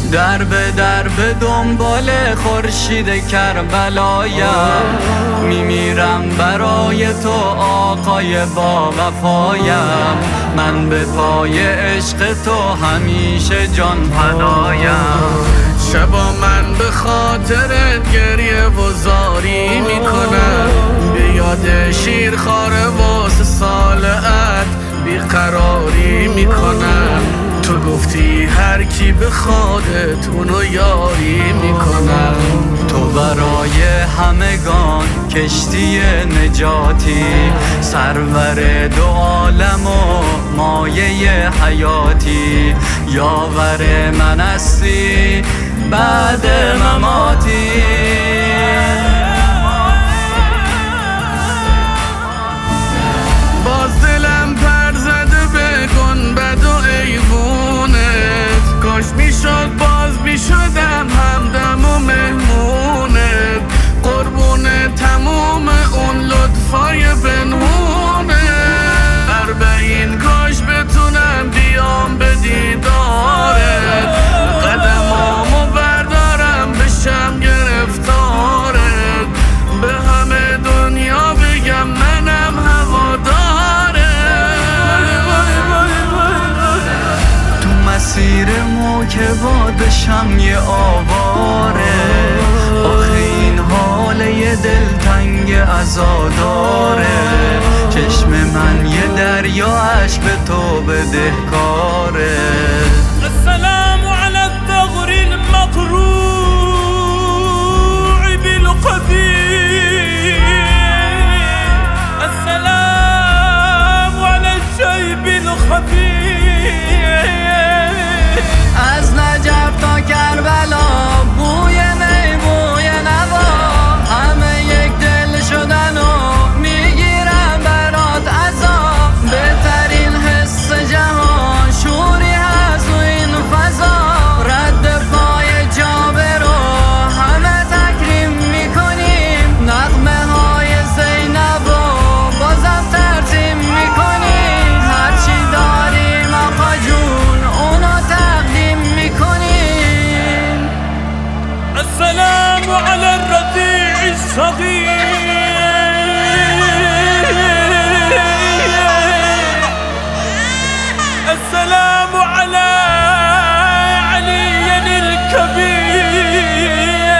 در به دنبال خورشید کربلایم، میمیرم برای تو آقای با وفایم. من به پای عشق تو همیشه جان فدایم. شبا من به خاطرت گریه و زاری میکنم، به یاد شیرخواره واسه سالت بیقراری میکنم. تو گفتی هر کی بخوادت اونو یاری میکنم. تو برای همگان کشتی نجاتی، سرور دو عالم و مایه حیاتی. یاور من هستی بعد مماتی. باز دلم پر زده به گنبد و ایوونت، کاش میشد باز میشدم همدم و مهمونت. قربون تموم اون لطفای پنهونت. اربعین کاش بتونم بیام به دیدارت، قدمامو بردارم بشم گرفتارت. به همه دنیا بگم منم هوادارت. تو مسیر مو که بادشم یه آواره، آخه این حال یه دلتنگ عزاداره. چشم من یه دریا عشق به تو بدهکاره. السلام على الثغر المقروع بالقديم، السلام على الشيب الخفيف. از نجف تا کربلا بوی می بوی نوا، همه یک دل شدن و میگیرم برات عذاب. بهترین حس جهان شوری هست و این فضا، رد پای جابر رو همه تکریم میکنیم. نغمه های زینب و بازم ترتیم میکنیم. هرچی داریم آقا جون اونو تقدیم میکنیم. السلام على الرضيع الصغير، السلام على علي الكبير.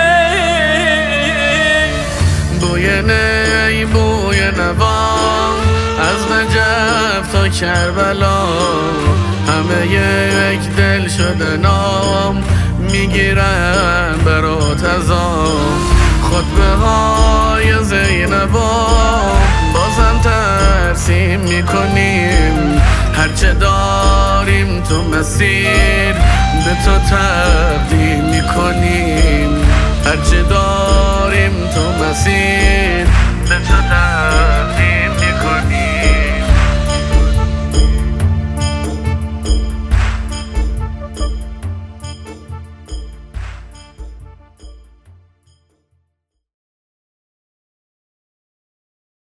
بوی نی بوی نوا از نجف تا کربلا، همه یک دل شده نام میگیرن برات ازام. خطبه های زینبا بازم ترسیم میکنیم. هرچه داریم تو مسیر به تو تقدیم میکنیم. هرچه داریم تو مسیر به تو تقدیم